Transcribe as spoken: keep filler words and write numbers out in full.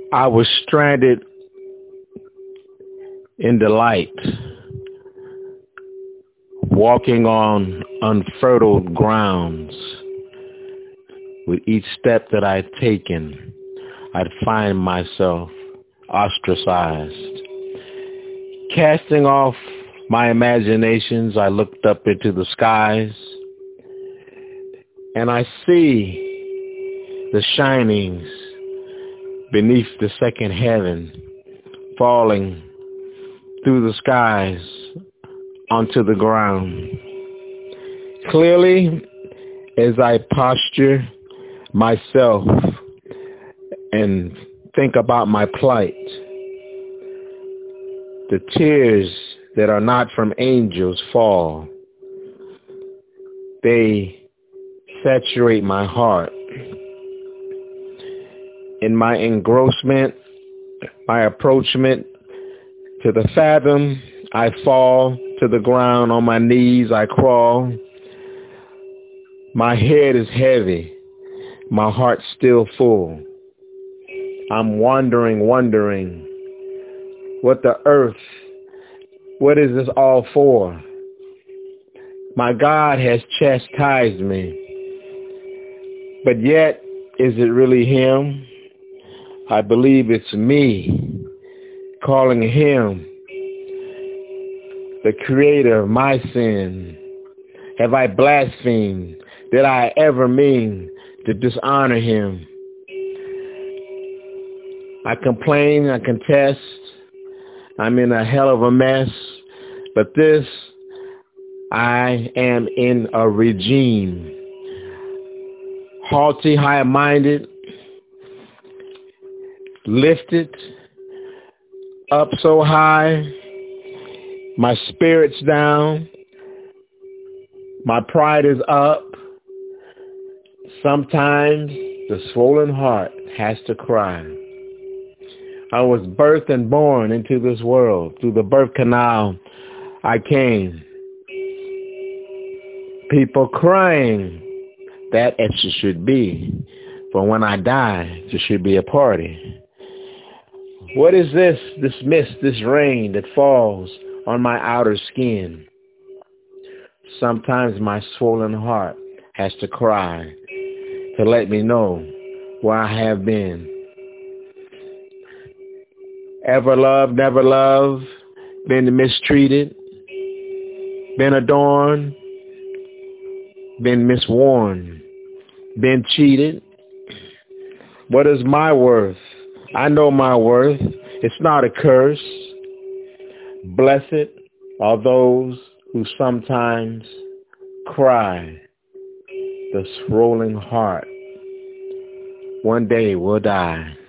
I was stranded in the light, walking on unfertile grounds. With each step that I'd taken, I'd find myself ostracized. Casting off my imaginations, I looked up into the skies, and I see the shinings beneath the second heaven falling through the skies onto the ground. Clearly, as I posture myself and think about my plight, the tears that are not from angels fall. They saturate my heart. In my engrossment, my approachment to the fathom, I fall to the ground. On my knees I crawl. My head is heavy, my heart still full. I'm wondering, wondering what the earth, what is this all for? My God has chastised me, but yet, is it really him? I believe it's me calling him the creator of my sin. Have I blasphemed? Did I ever mean to dishonor him? I complain, I contest, I'm in a hell of a mess, but this, I am in a regime. Haughty, high-minded, lifted up so high, my spirit's down, my pride is up. Sometimes the swollen heart has to cry. I was birthed and born into this world. Through the birth canal, I came. People crying that it should be. For when I die, there should be a party. What is this, this mist, this rain that falls on my outer skin? Sometimes my swollen heart has to cry to let me know where I have been. Ever loved, never loved, been mistreated, been adorned, been misworn, been cheated. What is my worth? I know my worth. It's not a curse. Blessed are those who sometimes cry. The swollen heart one day will die.